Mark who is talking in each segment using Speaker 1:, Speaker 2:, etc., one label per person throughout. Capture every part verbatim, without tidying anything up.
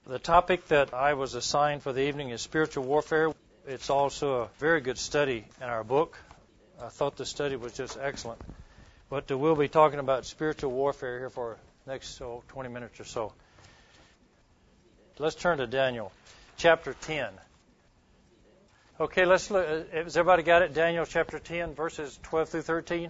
Speaker 1: The topic that I was assigned for the evening is spiritual warfare. It's also a very good study in our book. I thought the study was just excellent. But uh, we'll be talking about spiritual warfare here for the next oh, twenty minutes or so. Let's turn to Daniel, chapter ten. Okay, let's look. Has everybody got it? Daniel chapter ten, verses twelve through thirteen.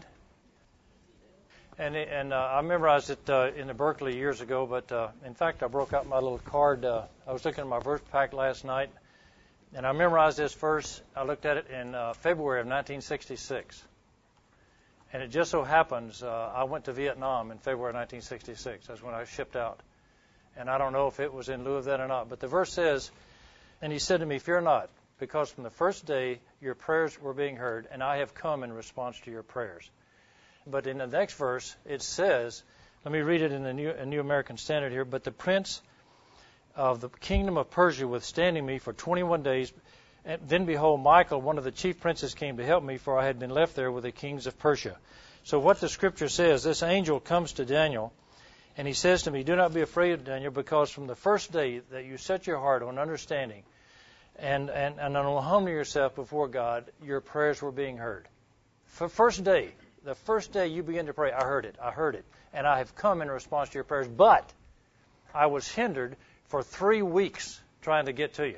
Speaker 1: And and uh, I memorized it uh, in the Berkeley years ago, but uh, in fact I broke out my little card. Uh, I was looking at my verse pack last night, and I memorized this verse. I looked at it in uh, February of nineteen sixty-six. And it just so happens uh, I went to Vietnam in February of nineteen sixty-six. That's when I shipped out. And I don't know if it was in lieu of that or not. But the verse says, "And he said to me, fear not, because from the first day your prayers were being heard, and I have come in response to your prayers." But in the next verse, it says, let me read it in the New, a New American Standard here, "But the prince of the kingdom of Persia withstanding me for twenty-one days, and then behold, Michael, one of the chief princes, came to help me, for I had been left there with the kings of Persia." So what the scripture says, this angel comes to Daniel, and he says to me, "Do not be afraid, Daniel, because from the first day that you set your heart on understanding and, and, and on humbling yourself before God, your prayers were being heard." For first day, the first day you begin to pray, I heard it, I heard it, and I have come in response to your prayers, but I was hindered for three weeks trying to get to you.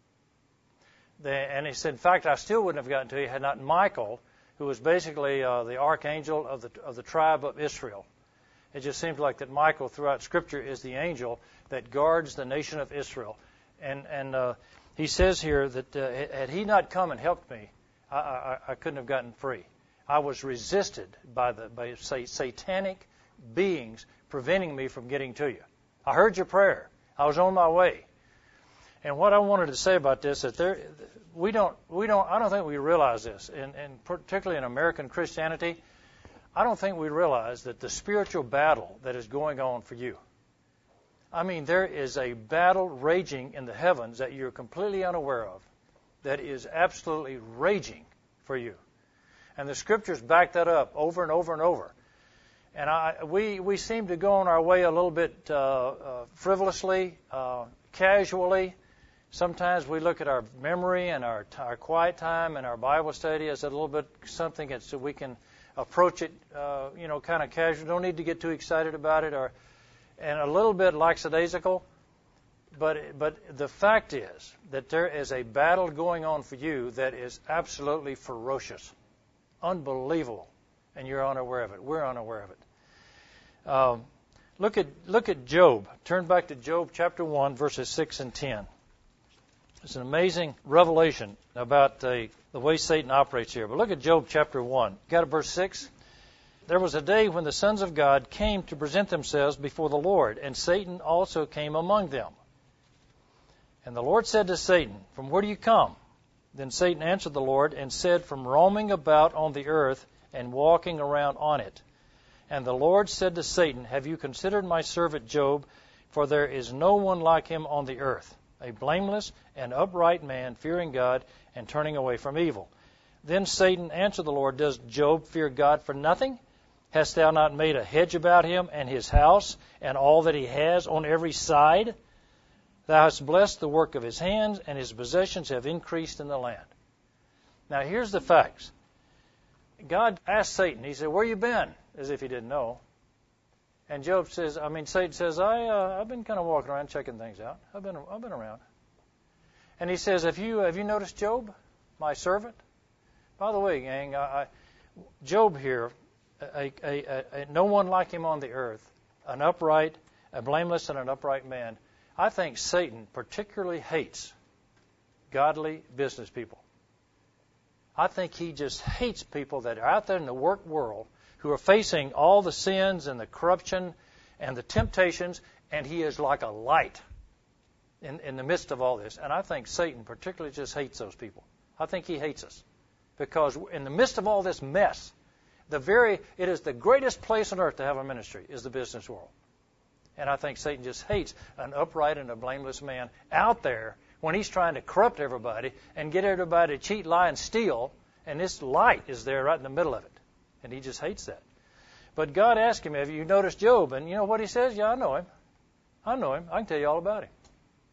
Speaker 1: The, and he said, in fact, I still wouldn't have gotten to you had not Michael, who was basically uh, the archangel of the of the tribe of Israel. It just seems like that Michael throughout Scripture is the angel that guards the nation of Israel. And and uh, he says here that uh, had he not come and helped me, I, I, I couldn't have gotten free. I was resisted by the by say satanic beings preventing me from getting to you. I heard your prayer. I was on my way. And what I wanted to say about this is that there, we don't we don't I don't think we realize this, and, and particularly in American Christianity, I don't think we realize that the spiritual battle that is going on for you. I mean, there is a battle raging in the heavens that you're completely unaware of, that is absolutely raging for you. And the Scriptures back that up over and over and over. And I, we we seem to go on our way a little bit uh, uh, frivolously, uh, casually. Sometimes we look at our memory and our, our quiet time and our Bible study as a little bit something that so we can approach it, uh, you know, kind of casual. Don't need to get too excited about it, or and a little bit lackadaisical. But but the fact is that there is a battle going on for you that is absolutely ferocious. Unbelievable, and you're unaware of it. We're unaware of it. Um, look at look at Job. Turn back to Job chapter one, verses six and ten. It's an amazing revelation about uh, the way Satan operates here. But look at Job chapter one. Got it, verse six. "There was a day when the sons of God came to present themselves before the Lord, and Satan also came among them. And the Lord said to Satan, 'From where do you come?' Then Satan answered the Lord and said, 'From roaming about on the earth and walking around on it.' And the Lord said to Satan, 'Have you considered my servant Job? For there is no one like him on the earth, a blameless and upright man, fearing God and turning away from evil.' Then Satan answered the Lord, 'Does Job fear God for nothing? Hast thou not made a hedge about him and his house and all that he has on every side? Thou hast blessed the work of his hands, and his possessions have increased in the land.'" Now here's the facts. God asked Satan, he said, "Where you been?" As if he didn't know. And Job says, I mean, Satan says, I, uh, I've been kind of walking around checking things out. I've been I've been around. And he says, have you have you noticed Job, my servant? By the way, gang, I, I, Job here, a, a, a, a, no one like him on the earth, an upright, a blameless and an upright man. I think Satan particularly hates godly business people. I think he just hates people that are out there in the work world who are facing all the sins and the corruption and the temptations, and he is like a light in, in the midst of all this. And I think Satan particularly just hates those people. I think he hates us because in the midst of all this mess, the very it is the greatest place on earth to have a ministry is the business world. And I think Satan just hates an upright and a blameless man out there when he's trying to corrupt everybody and get everybody to cheat, lie, and steal. And this light is there right in the middle of it. And he just hates that. But God asked him, have you noticed Job? And you know what he says? Yeah, I know him. I know him. I can tell you all about him.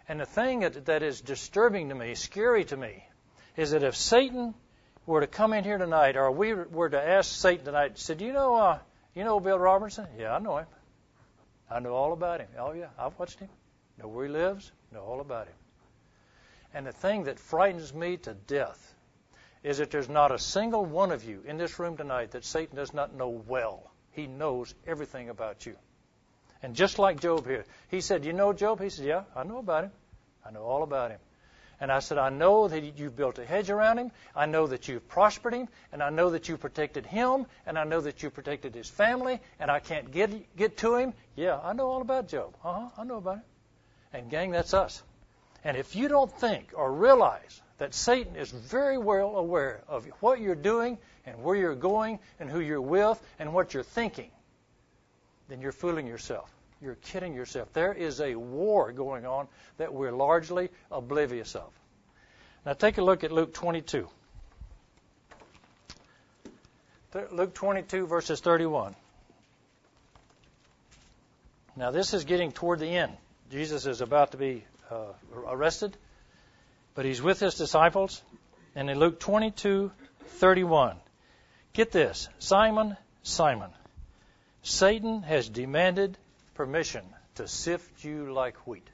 Speaker 1: And the thing that, that is disturbing to me, scary to me, is that if Satan were to come in here tonight, or we were to ask Satan tonight, said, you know, uh, you know Bill Robertson? Yeah, I know him. I know all about him. Oh, yeah, I've watched him. Know where he lives. Know all about him. And the thing that frightens me to death is that there's not a single one of you in this room tonight that Satan does not know well. He knows everything about you. And just like Job here, he said, you know Job? He said, yeah, I know about him. I know all about him. And I said, I know that you've built a hedge around him. I know that you've prospered him. And I know that you protected him. And I know that you protected his family. And I can't get get to him. Yeah, I know all about Job. Uh-huh, I know about him. And gang, that's us. And if you don't think or realize that Satan is very well aware of what you're doing and where you're going and who you're with and what you're thinking, then you're fooling yourself. You're kidding yourself. There is a war going on that we're largely oblivious of. Now take a look at Luke twenty-two. Luke twenty-two, verses thirty-one. Now this is getting toward the end. Jesus is about to be uh, arrested, but he's with his disciples. And in Luke twenty-two, thirty-one, get this, Simon, Simon, Satan has demanded permission to sift you like wheat.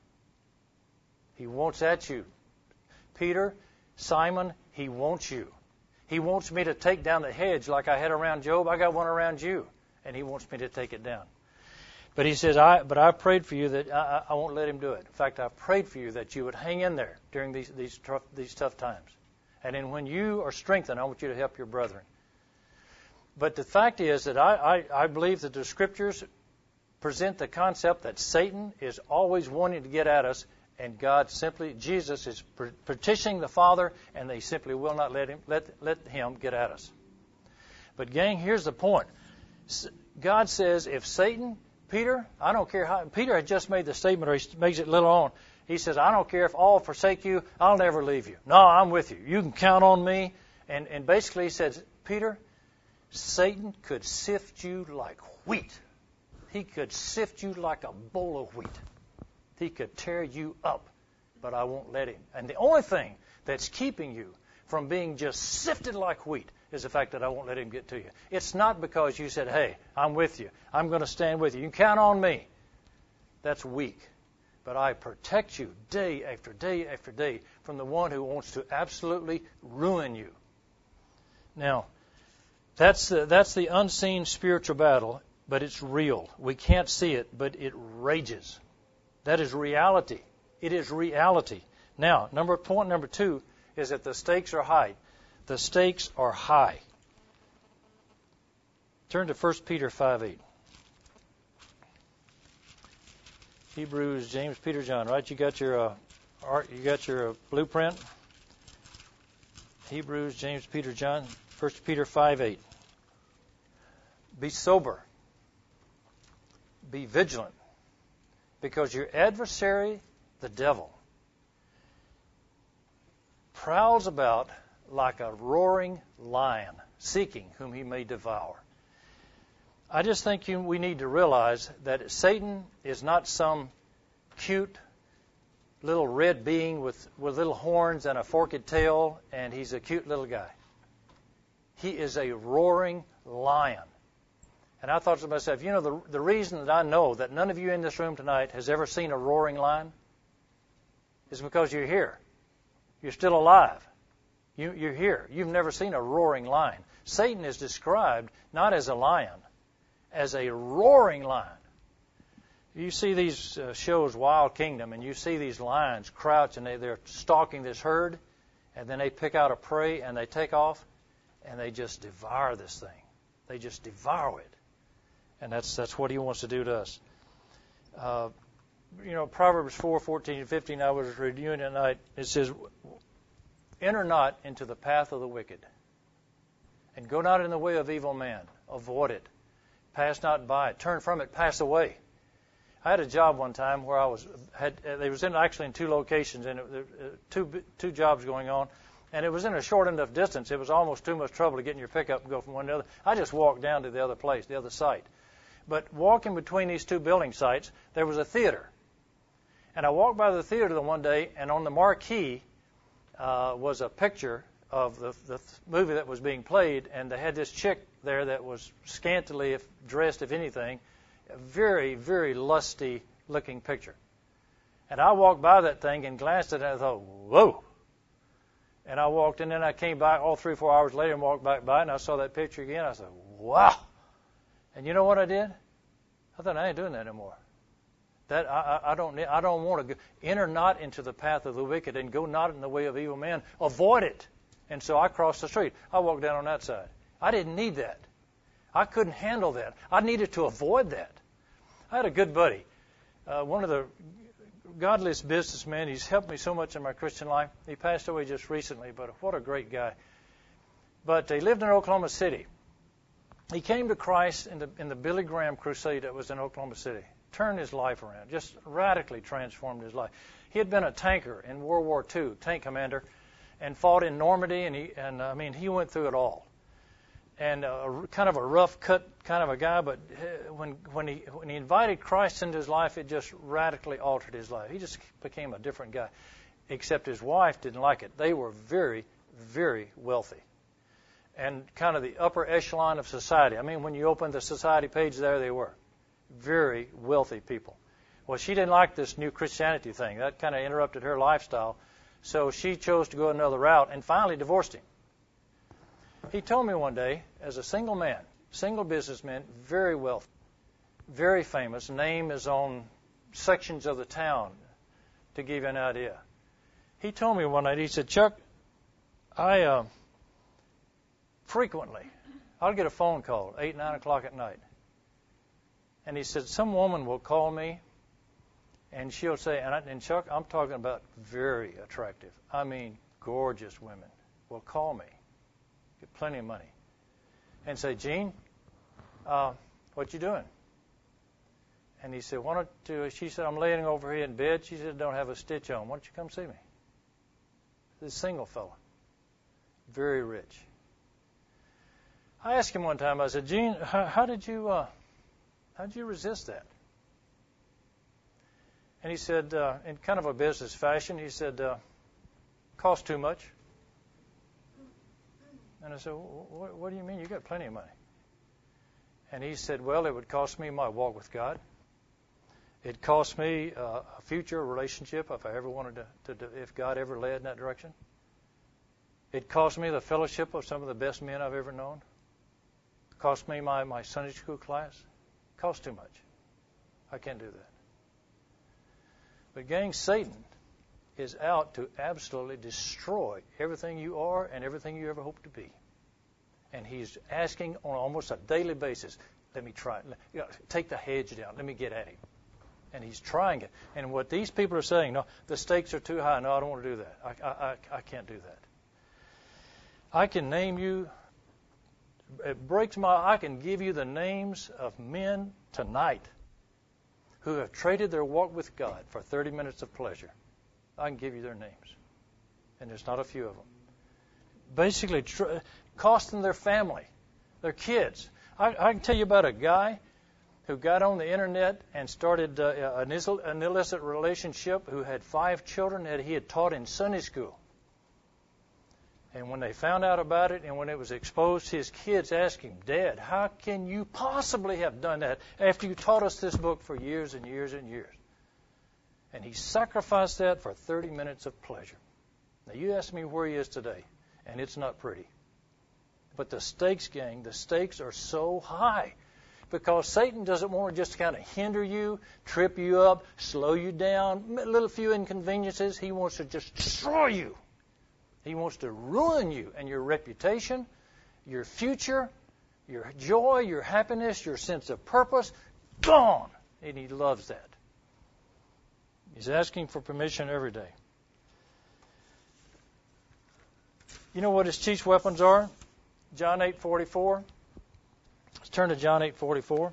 Speaker 1: He wants at you. Peter, Simon, he wants you. He wants me to take down the hedge like I had around Job. I got one around you, and he wants me to take it down. But he says, I, but I prayed for you that I, I won't let him do it. In fact, I prayed for you that you would hang in there during these, these, tough, these tough times. And then when you are strengthened, I want you to help your brethren. But the fact is that I, I, I believe that the Scriptures present the concept that Satan is always wanting to get at us, and God simply, Jesus is petitioning the Father, and they simply will not let him let let him get at us. But gang, here's the point. God says, if Satan, Peter, I don't care how, Peter had just made the statement, or he makes it little on. He says, I don't care if all forsake you, I'll never leave you. No, I'm with you. You can count on me. And, and basically he says, Peter, Satan could sift you like wheat. He could sift you like a bowl of wheat. He could tear you up, but I won't let him. And the only thing that's keeping you from being just sifted like wheat is the fact that I won't let him get to you. It's not because you said, hey, I'm with you. I'm going to stand with you. You can count on me. That's weak. But I protect you day after day after day from the one who wants to absolutely ruin you. Now, that's the, that's the unseen spiritual battle. But it's real. We can't see it, but it rages. That is reality. It is reality. Now, number point number two is that the stakes are high. The stakes are high. Turn to First Peter five eight. Hebrews, James, Peter, John. Right? You got your uh, art. You got your uh, blueprint. Hebrews, James, Peter, John. First Peter five eight. Be sober. Be vigilant, because your adversary, the devil, prowls about like a roaring lion, seeking whom he may devour. I just think you, we need to realize that Satan is not some cute little red being with, with little horns and a forked tail, and he's a cute little guy. He is a roaring lion. And I thought to myself, you know, the, the reason that I know that none of you in this room tonight has ever seen a roaring lion is because you're here. You're still alive. You, you're here. You've never seen a roaring lion. Satan is described not as a lion, as a roaring lion. You see these uh, shows, Wild Kingdom, and you see these lions crouch, and they, they're stalking this herd, and then they pick out a prey, and they take off, and they just devour this thing. They just devour it. And that's that's what he wants to do to us. Uh, you know, Proverbs four, fourteen, and fifteen, I was reviewing tonight. It says, enter not into the path of the wicked, and go not in the way of evil man. Avoid it. Pass not by it. Turn from it. Pass away. I had a job one time where I was had they was in actually in two locations, and it, uh, two two jobs going on. And it was in a short enough distance. It was almost too much trouble to get in your pickup and go from one to the other. I just walked down to the other place, the other site. But walking between these two building sites, there was a theater. And I walked by the theater the one day, and on the marquee uh, was a picture of the, the movie that was being played, and they had this chick there that was scantily if dressed, if anything, a very, very lusty-looking picture. And I walked by that thing and glanced at it, and I thought, whoa. And I walked in, and I came back all three or four hours later and walked back by, and I saw that picture again. I said, wow. And you know what I did? I thought, I ain't doing that anymore. That I, I don't I don't want to go, enter not into the path of the wicked and go not in the way of evil men. Avoid it. And so I crossed the street. I walked down on that side. I didn't need that. I couldn't handle that. I needed to avoid that. I had a good buddy, uh, one of the godliest businessmen. He's helped me so much in my Christian life. He passed away just recently, but what a great guy. But he lived in Oklahoma City. He came to Christ in the in the Billy Graham crusade that was in Oklahoma City. Turned his life around, just radically transformed his life. He had been a tanker in World War Two, tank commander, and fought in Normandy, and he and I mean he went through it all. And a, kind of a rough cut kind of a guy, but when when he when he invited Christ into his life, it just radically altered his life. He just became a different guy. Except his wife didn't like it. They were very, very wealthy, and kind of the upper echelon of society. I mean, when you opened the society page, there they were. Very wealthy people. Well, she didn't like this new Christianity thing. That kind of interrupted her lifestyle. So she chose to go another route and finally divorced him. He told me one day, as a single man, single businessman, very wealthy, very famous, name is on sections of the town, to give you an idea. He told me one night, he said, Chuck, I uh, frequently, I'll get a phone call at eight, nine o'clock at night. And he said, some woman will call me, and she'll say, and, I, and Chuck, I'm talking about very attractive, I mean gorgeous women, will call me, get plenty of money, and say, Gene, uh, what you doing? And he said, why don't you, she said, I'm laying over here in bed. She said, don't have a stitch on. Why don't you come see me? This single fella, very rich. I asked him one time, I said, Gene, how, how did you... Uh, How did you resist that? And he said, uh, in kind of a business fashion, he said, uh, cost too much. And I said, what, what do you mean? You got plenty of money. And he said, well, it would cost me my walk with God. It cost me uh, a future relationship if I ever wanted to, to, to, if God ever led in that direction. It cost me the fellowship of some of the best men I've ever known. It cost me my, my Sunday school class. Costs too much. I can't do that. But gang, Satan is out to absolutely destroy everything you are and everything you ever hope to be. And he's asking on almost a daily basis, let me try it. You know, take the hedge down. Let me get at him. And he's trying it. And what these people are saying, no, the stakes are too high. No, I don't want to do that. I, I, I can't do that. I can name you... It breaks my... I can give you the names of men tonight who have traded their walk with God for thirty minutes of pleasure. I can give you their names. And there's not a few of them. Basically, tr- costing their family, their kids. I, I can tell you about a guy who got on the internet and started uh, an, ill- an illicit relationship, who had five children that he had taught in Sunday school. And when they found out about it and when it was exposed, his kids asked him, Dad, how can you possibly have done that after you taught us this book for years and years and years? And he sacrificed that for thirty minutes of pleasure. Now, you ask me where he is today, and it's not pretty. But the stakes, gang, the stakes are so high because Satan doesn't want to just kind of hinder you, trip you up, slow you down, a little few inconveniences. He wants to just destroy you. He wants to ruin you and your reputation, your future, your joy, your happiness, your sense of purpose. Gone. And he loves that. He's asking for permission every day. You know what his chief weapons are? John eight forty-four. Let's turn to John eight forty-four.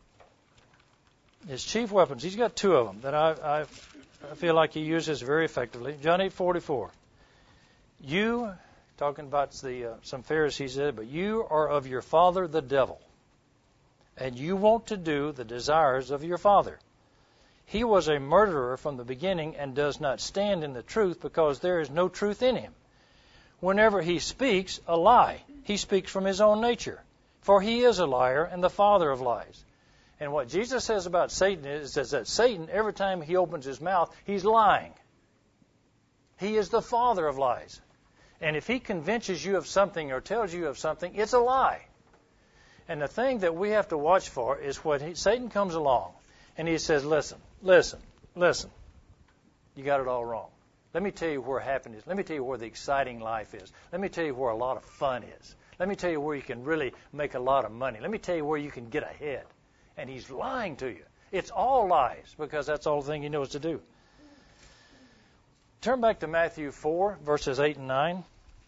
Speaker 1: His chief weapons, he's got two of them that I, I, I feel like he uses very effectively. John eight forty-four. You, talking about the uh, some Pharisees said, but you are of your father the devil, and you want to do the desires of your father. He was a murderer from the beginning and does not stand in the truth because there is no truth in him. Whenever he speaks a lie, he speaks from his own nature, for he is a liar and the father of lies. And what Jesus says about Satan is, is that Satan, every time he opens his mouth, he's lying. He is the father of lies. And if he convinces you of something or tells you of something, it's a lie. And the thing that we have to watch for is when he, Satan comes along and he says, listen, listen, listen, you got it all wrong. Let me tell you where happiness is. Let me tell you where the exciting life is. Let me tell you where a lot of fun is. Let me tell you where you can really make a lot of money. Let me tell you where you can get ahead. And he's lying to you. It's all lies because that's all the thing he knows to do. Turn back to Matthew four, verses eight and nine.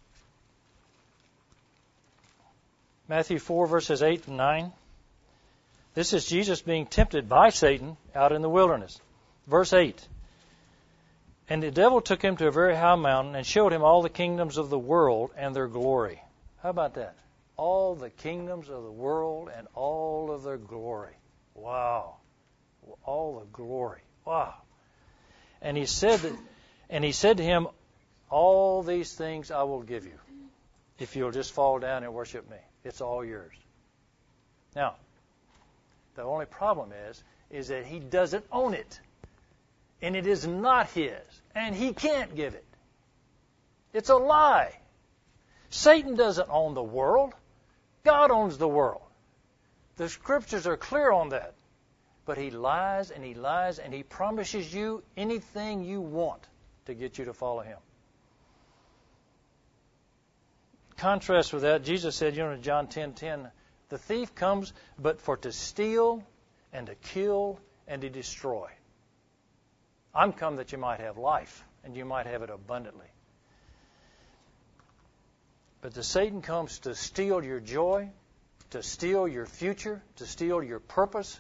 Speaker 1: Matthew four, verses eight and nine. This is Jesus being tempted by Satan out in the wilderness. Verse eight. And the devil took him to a very high mountain and showed him all the kingdoms of the world and their glory. How about that? All the kingdoms of the world and all of their glory. Wow. All the glory. Wow. And he said that, and he said to him, all these things I will give you if you'll just fall down and worship me. It's all yours. Now, the only problem is, is that he doesn't own it. And it is not his. And he can't give it. It's a lie. Satan doesn't own the world. God owns the world. The Scriptures are clear on that. But he lies and he lies and he promises you anything you want to get you to follow him. Contrast with that, Jesus said, you know, in John ten ten, the thief comes but for to steal and to kill and to destroy. I'm come that you might have life and you might have it abundantly. But the Satan comes to steal your joy, to steal your future, to steal your purpose.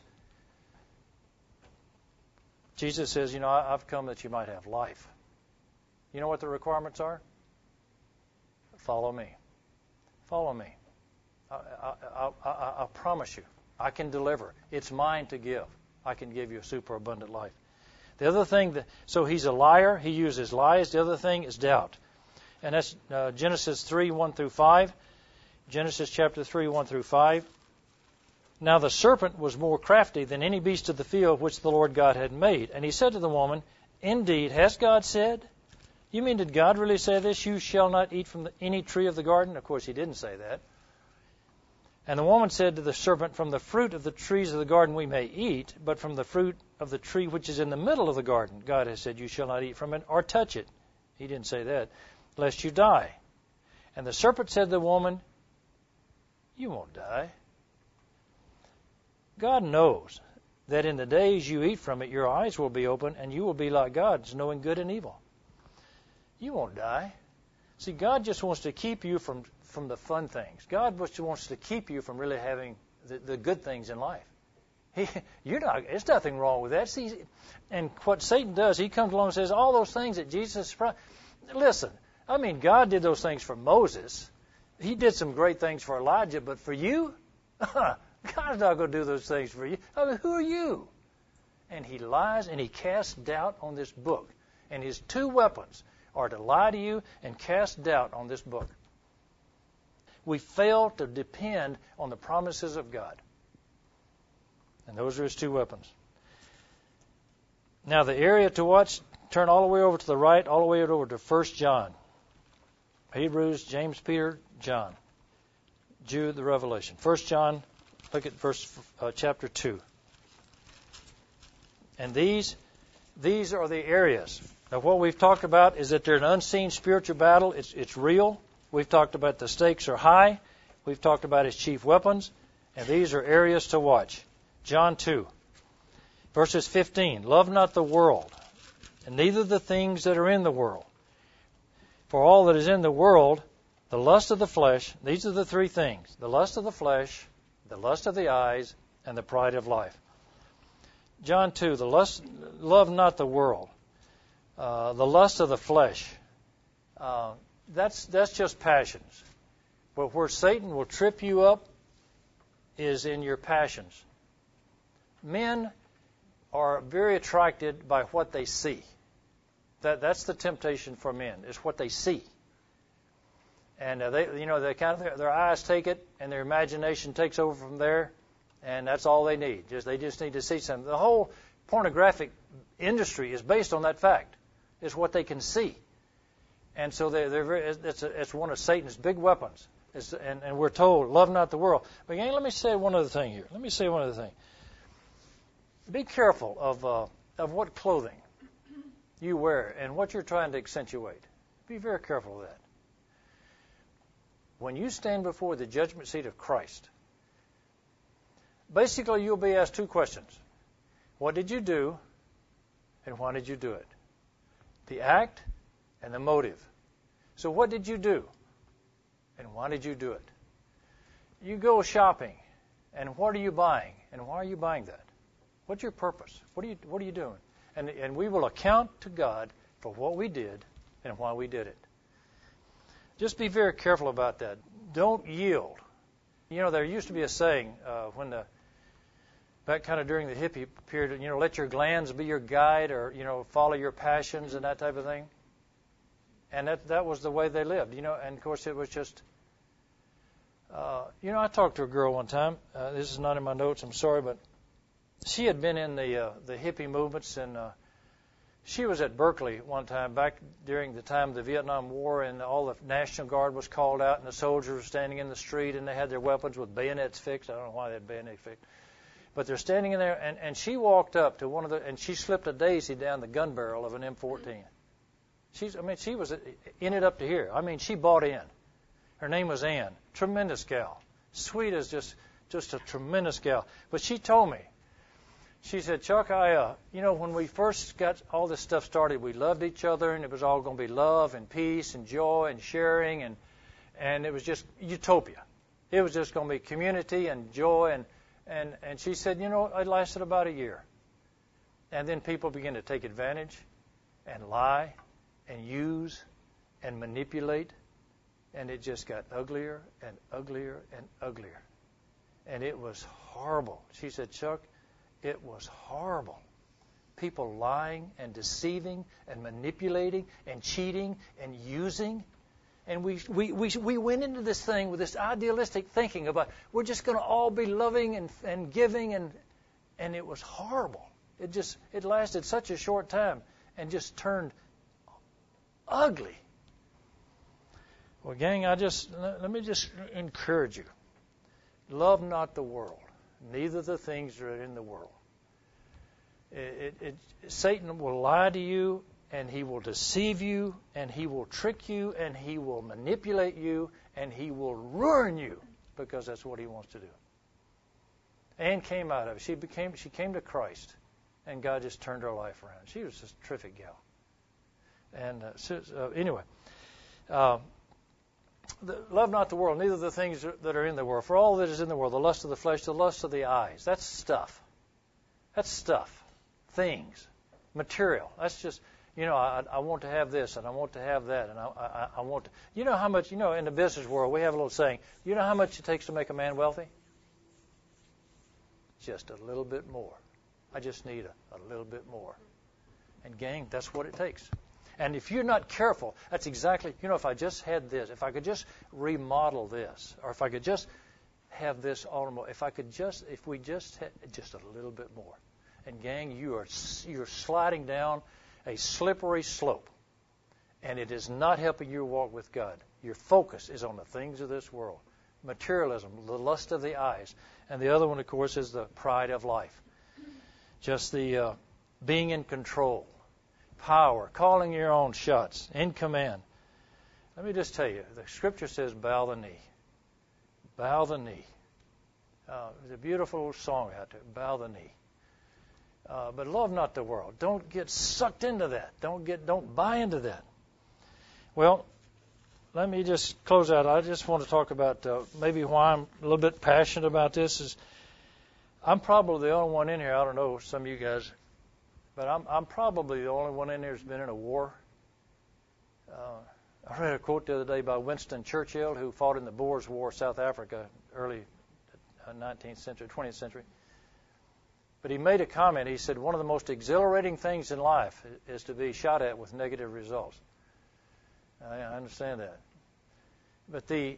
Speaker 1: Jesus says, you know, I've come that you might have life. You know what the requirements are? Follow me. Follow me. I, I, I, I, I promise you, I can deliver. It's mine to give. I can give you a superabundant life. The other thing, that, so he's a liar. He uses lies. The other thing is doubt. And that's uh, Genesis three, one through five. Genesis chapter three, one through five. Now the serpent was more crafty than any beast of the field which the Lord God had made. And he said to the woman, indeed, has God said? You mean, did God really say this? You shall not eat from the, any tree of the garden? Of course, he didn't say that. And the woman said to the serpent, from the fruit of the trees of the garden we may eat, but from the fruit of the tree which is in the middle of the garden, God has said, you shall not eat from it or touch it. He didn't say that, lest you die. And the serpent said to the woman, you won't die. God knows that in the days you eat from it, your eyes will be open, and you will be like gods, knowing good and evil. You won't die. See, God just wants to keep you from, from the fun things. God just wants to keep you from really having the, the good things in life. He, you're not. There's nothing wrong with that. See, and what Satan does, he comes along and says all those things that Jesus. Listen, I mean, God did those things for Moses. He did some great things for Elijah, but for you, God's not going to do those things for you. I mean, who are you? And he lies and he casts doubt on this book. And his two weapons are to lie to you and cast doubt on this book. We fail to depend on the promises of God. And those are his two weapons. Now the area to watch, turn all the way over to the right, all the way over to First John. Hebrews, James, Peter, John. Jude, the Revelation. First John, look at verse uh, chapter two. And these, these are the areas. Now what we've talked about is that there's an unseen spiritual battle. It's, it's real. We've talked about the stakes are high. We've talked about his chief weapons. And these are areas to watch. John two, verses fifteen. Love not the world, and neither the things that are in the world. For all that is in the world, the lust of the flesh, these are the three things. The lust of the flesh, the lust of the eyes, and the pride of life. John two, the lust, love not the world. Uh, the lust of the flesh. Uh, that's that's just passions. But where Satan will trip you up is in your passions. Men are very attracted by what they see. That that's the temptation for men, is what they see. And uh, they, you know, they kind of their, their eyes take it, and their imagination takes over from there, and that's all they need. Just they just need to see something. The whole pornographic industry is based on that fact. It's what they can see, and so they, they're very, it's a, it's one of Satan's big weapons. It's, and, and we're told, love not the world. But again, let me say one other thing here. Let me say one other thing. Be careful of uh, of what clothing you wear and what you're trying to accentuate. Be very careful of that. When you stand before the judgment seat of Christ, basically you'll be asked two questions. What did you do, and why did you do it? The act and the motive. So what did you do, and why did you do it? You go shopping, and what are you buying, and why are you buying that? What's your purpose? What are you What are you doing? And and we will account to God for what we did and why we did it. Just be very careful about that. Don't yield. You know, there used to be a saying uh, when the back kind of during the hippie period, you know, let your glands be your guide, or you know, follow your passions and that type of thing. And that that was the way they lived. You know, and of course it was just. Uh, you know, I talked to a girl one time. Uh, this is not in my notes. I'm sorry, but she had been in the uh, the hippie movements, and uh, she was at Berkeley one time back during the time of the Vietnam War, and all the National Guard was called out, and the soldiers were standing in the street, and they had their weapons with bayonets fixed. I don't know why they had bayonets fixed, but they're standing in there, and, and she walked up to one of the, and she slipped a daisy down the gun barrel of an M fourteen. She's, I mean, she was in it up to here. I mean, she bought in. Her name was Ann. Tremendous gal. Sweet as just, just a tremendous gal. But she told me, she said, Chuck, I, uh, you know, when we first got all this stuff started, we loved each other, and it was all going to be love and peace and joy and sharing, and and it was just utopia. It was just going to be community and joy, and and and she said, you know, it lasted about a year, and then people began to take advantage, and lie, and use, and manipulate, and it just got uglier and uglier and uglier, and it was horrible. She said, Chuck, it was horrible. People lying and deceiving and manipulating and cheating and using. And we we we, we went into this thing with this idealistic thinking about we're just going to all be loving and, and giving, and and it was horrible. It just it lasted such a short time and just turned ugly. Well, gang, I just let me just encourage you. Love not the world, neither the things that are in the world. It, it, it, Satan will lie to you, and he will deceive you, and he will trick you, and he will manipulate you, and he will ruin you, because that's what he wants to do. Anne came out of it. She became. She came to Christ, and God just turned her life around. She was just a terrific gal. And uh, so, uh, anyway, uh, the, love not the world, neither the things that are in the world. For all that is in the world, the lust of the flesh, the lust of the eyes. That's stuff. That's stuff. Things. Material. That's just, you know, I, I want to have this, and I want to have that, and I, I, I want to. You know how much, you know, in the business world, we have a little saying, you know how much it takes to make a man wealthy? Just a little bit more. I just need a, a little bit more. And gang, that's what it takes. And if you're not careful, that's exactly, you know, if I just had this, if I could just remodel this, or if I could just have this automobile, if I could just, if we just had just a little bit more. And gang, you are you're sliding down a slippery slope, and it is not helping you walk with God. Your focus is on the things of this world, materialism, the lust of the eyes, and the other one, of course, is the pride of life. Just the uh, being in control, power, calling your own shots, in command. Let me just tell you, the Scripture says, "Bow the knee, bow the knee." Uh, there's a beautiful song out there, "Bow the knee." Uh, but love not the world. Don't get sucked into that. Don't get. Don't buy into that. Well, let me just close out. I just want to talk about uh, maybe why I'm a little bit passionate about this. Is I'm probably the only one in here. I don't know some of you guys, but I'm I'm probably the only one in here who's been in a war. Uh, I read a quote the other day by Winston Churchill, who fought in the Boers War, South Africa, early nineteenth century, twentieth century. But he made a comment. He said, one of the most exhilarating things in life is to be shot at with negative results. I understand that. But the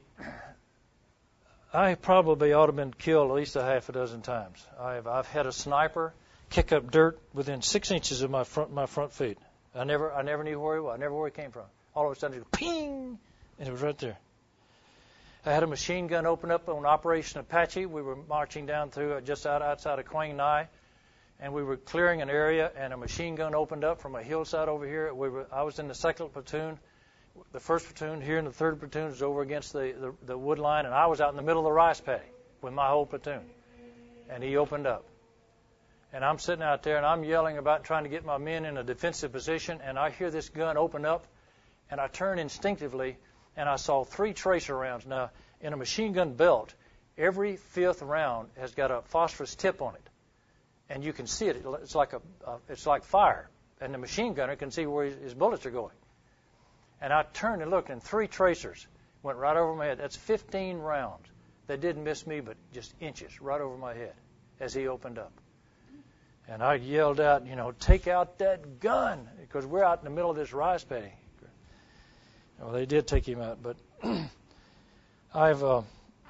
Speaker 1: I probably ought to have been killed at least a half a dozen times. I've I've had a sniper kick up dirt within six inches of my front my front feet. I never I never knew where he was. I never knew where he came from. All of a sudden, it was ping, and it was right there. I had a machine gun open up on Operation Apache. We were marching down through uh, just out outside of Quang Ngai, and we were clearing an area, and a machine gun opened up from a hillside over here. We were I was in the second platoon. The first platoon here and the third platoon was over against the, the, the wood line, and I was out in the middle of the rice paddy with my whole platoon. And he opened up. And I'm sitting out there, and I'm yelling about trying to get my men in a defensive position, and I hear this gun open up, and I turn instinctively, and I saw three tracer rounds. Now, in a machine gun belt, every fifth round has got a phosphorus tip on it, and you can see it. It's like a, uh, it's like fire, and the machine gunner can see where his, his bullets are going. And I turned and looked, and three tracers went right over my head. That's fifteen rounds. They didn't miss me, but just inches right over my head as he opened up. And I yelled out, you know, take out that gun, because we're out in the middle of this rice paddy. Well, they did take him out, but I've uh,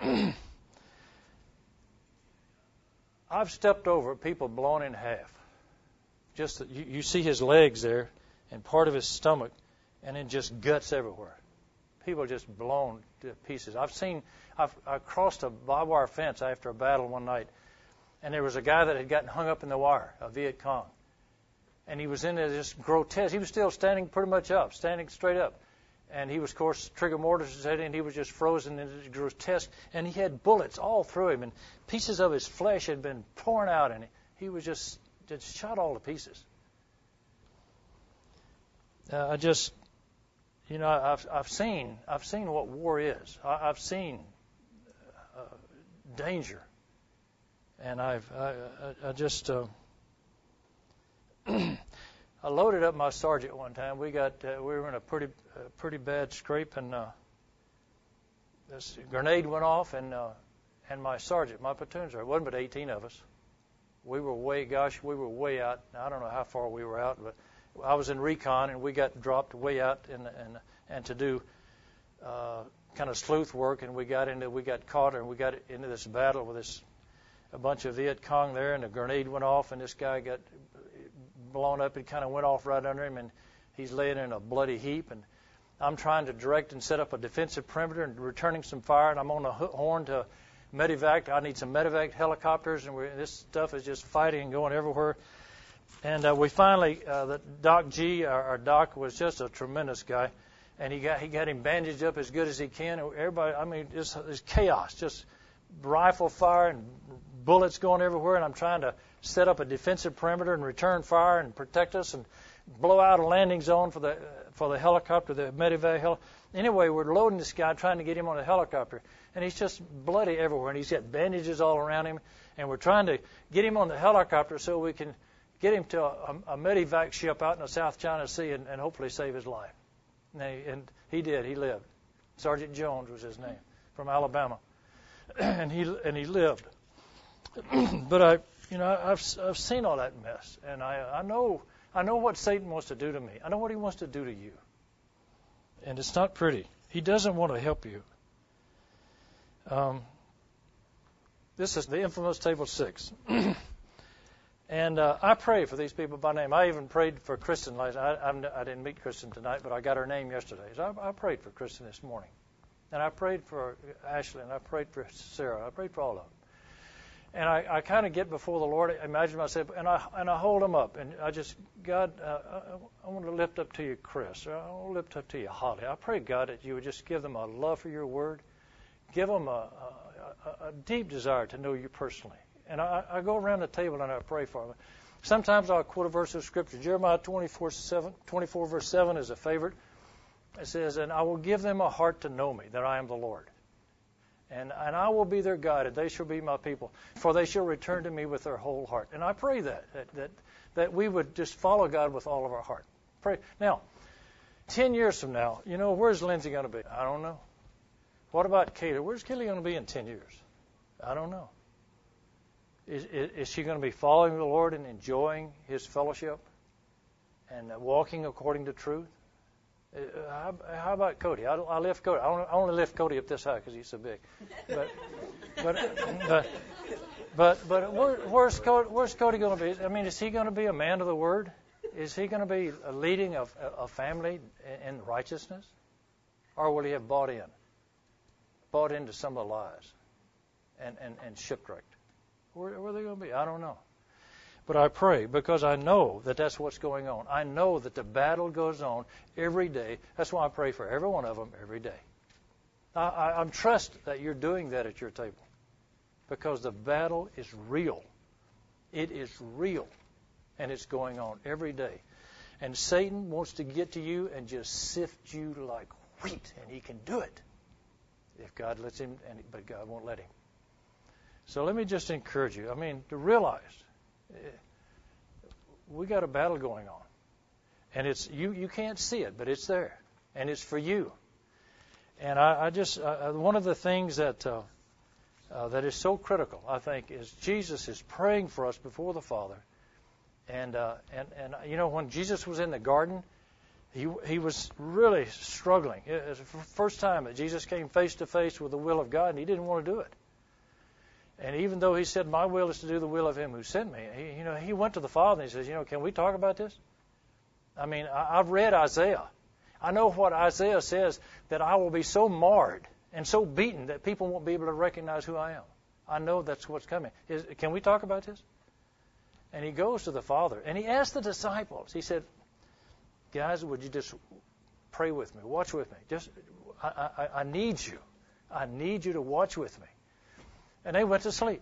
Speaker 1: I've stepped over people blown in half. Just you, you see his legs there, and part of his stomach. And then just guts everywhere. People are just blown to pieces. I've seen, I've, I crossed a barbed wire fence after a battle one night, and there was a guy that had gotten hung up in the wire, a Viet Cong. And he was in there just grotesque. He was still standing pretty much up, standing straight up. And he was, of course, trigger mortars head, and he was just frozen and it was grotesque. And he had bullets all through him, and pieces of his flesh had been torn out, and he was just, just shot all to pieces. Uh, I just... You know, I've I've seen I've seen what war is. I, I've seen uh, danger, and I've I, I, I just uh, I loaded up my sergeant one time. We got uh, we were in a pretty uh, pretty bad scrape, and uh, this grenade went off, and uh, and my sergeant, my platoon sergeant, wasn't but eighteen of us. We were way, gosh, we were way out. I don't know how far we were out, but I was in recon, and we got dropped way out in and and to do uh, kind of sleuth work, and we got into we got caught, and we got into this battle with this a bunch of Viet Cong there, and a grenade went off, and this guy got blown up. It kind of went off right under him, and he's laying in a bloody heap. And I'm trying to direct and set up a defensive perimeter and returning some fire, and I'm on the horn to medevac. I need some medevac helicopters, and we're, this stuff is just fighting and going everywhere. And uh, we finally, uh, the Doc G, our, our doc, was just a tremendous guy, and he got he got him bandaged up as good as he can. And everybody, I mean, it's, it's chaos, just rifle fire and bullets going everywhere. And I'm trying to set up a defensive perimeter and return fire and protect us and blow out a landing zone for the uh, for the helicopter, the medevac heli. Anyway, we're loading this guy, trying to get him on a helicopter, and he's just bloody everywhere, and he's got bandages all around him, and we're trying to get him on the helicopter so we can get him to a, a medevac ship out in the South China Sea and, and hopefully save his life. And he, and he did. He lived. Sergeant Jones was his name, from Alabama, and he and he lived. But I, you know, I've I've seen all that mess, and I I know I know what Satan wants to do to me. I know what he wants to do to you, and it's not pretty. He doesn't want to help you. Um, this is the infamous table six. And uh, I pray for these people by name. I even prayed for Kristen last night. I, I didn't meet Kristen tonight, but I got her name yesterday. So I, I prayed for Kristen this morning. And I prayed for Ashley, and I prayed for Sarah. I prayed for all of them. And I, I kind of get before the Lord, I imagine myself, and I and I hold them up. And I just, God, uh, I, I want to lift up to you Chris. Or I want to lift up to you Holly. I pray, God, that you would just give them a love for your word. Give them a, a, a deep desire to know you personally. And I, I go around the table and I pray for them. Sometimes I'll quote a verse of Scripture. Jeremiah twenty-four, seven, twenty-four verse seven is a favorite. It says, and I will give them a heart to know me, that I am the Lord. And, and I will be their God, and they shall be my people, for they shall return to me with their whole heart. And I pray that, that, that, that we would just follow God with all of our heart. Pray. Now, ten years from now, you know, where's Lindsay going to be? I don't know. What about Kaylee? Where's Kaylee going to be in ten years? I don't know. Is, is, is she going to be following the Lord and enjoying His fellowship and uh, walking according to truth? Uh, how, how about Cody? I, I lift Cody. I only, I only lift Cody up this high because he's so big. But but but but, but where, where's Cody, where's Cody going to be? I mean, is he going to be a man of the Word? Is he going to be leading a, a family in righteousness, or will he have bought in, bought into some of the lies, and and, and shipwrecked? Where, where are they going to be? I don't know. But I pray because I know that that's what's going on. I know that the battle goes on every day. That's why I pray for every one of them every day. I, I, I'm trust that you're doing that at your table because the battle is real. It is real, and it's going on every day. And Satan wants to get to you and just sift you like wheat, and he can do it if God lets him, and, but God won't let him. So let me just encourage you. I mean, to realize we got a battle going on, and it's you. You can't see it, but it's there, and it's for you. And I, I just uh, one of the things that uh, uh, that is so critical, I think, is Jesus is praying for us before the Father, and uh, and and you know when Jesus was in the garden, he he was really struggling. It was the first time that Jesus came face to face with the will of God, and he didn't want to do it. And even though he said, my will is to do the will of him who sent me, he, you know, he went to the Father and he says, you know, can we talk about this? I mean, I, I've read Isaiah. I know what Isaiah says, that I will be so marred and so beaten that people won't be able to recognize who I am. I know that's what's coming. Is, can we talk about this? And he goes to the Father, and he asked the disciples, he said, guys, would you just pray with me, watch with me? Just, I, I, I need you. I need you to watch with me. And they went to sleep.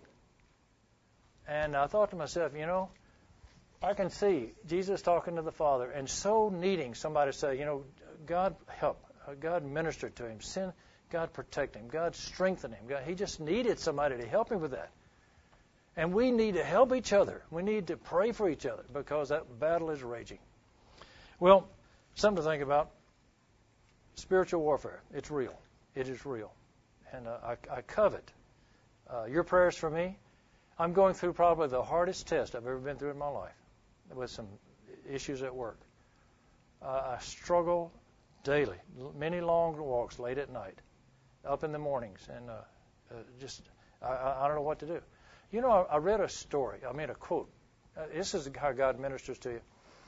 Speaker 1: And I thought to myself, you know, I can see Jesus talking to the Father and so needing somebody to say, you know, God help, God minister to him, send, God protect him, God strengthen him. God, he just needed somebody to help him with that. And we need to help each other. We need to pray for each other because that battle is raging. Well, something to think about. Spiritual warfare. It's real. It is real. And uh, I, I covet Uh, your prayers for me. I'm going through probably the hardest test I've ever been through in my life with some issues at work. Uh, I struggle daily, many long walks late at night, up in the mornings, and uh, uh, just I, I don't know what to do. You know, I, I read a story, I mean a quote. Uh, this is how God ministers to you.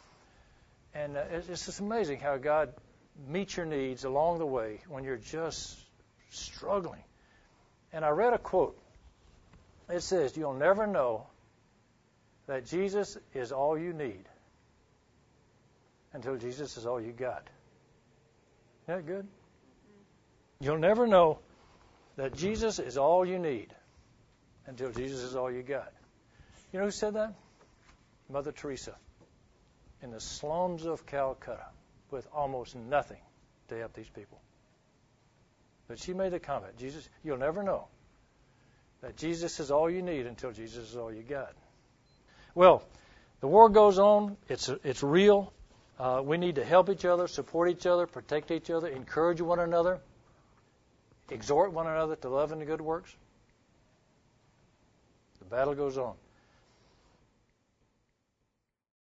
Speaker 1: And uh, it's, it's just amazing how God meets your needs along the way when you're just struggling. And I read a quote. It says, you'll never know that Jesus is all you need until Jesus is all you got. Isn't that good? You'll never know that Jesus is all you need until Jesus is all you got. You know who said that? Mother Teresa in the slums of Calcutta with almost nothing to help these people. But she made the comment, Jesus, you'll never know that Jesus is all you need until Jesus is all you got. Well, the war goes on. It's it's real. Uh, we need to help each other, support each other, protect each other, encourage one another, exhort one another to love and the good works. The battle goes on.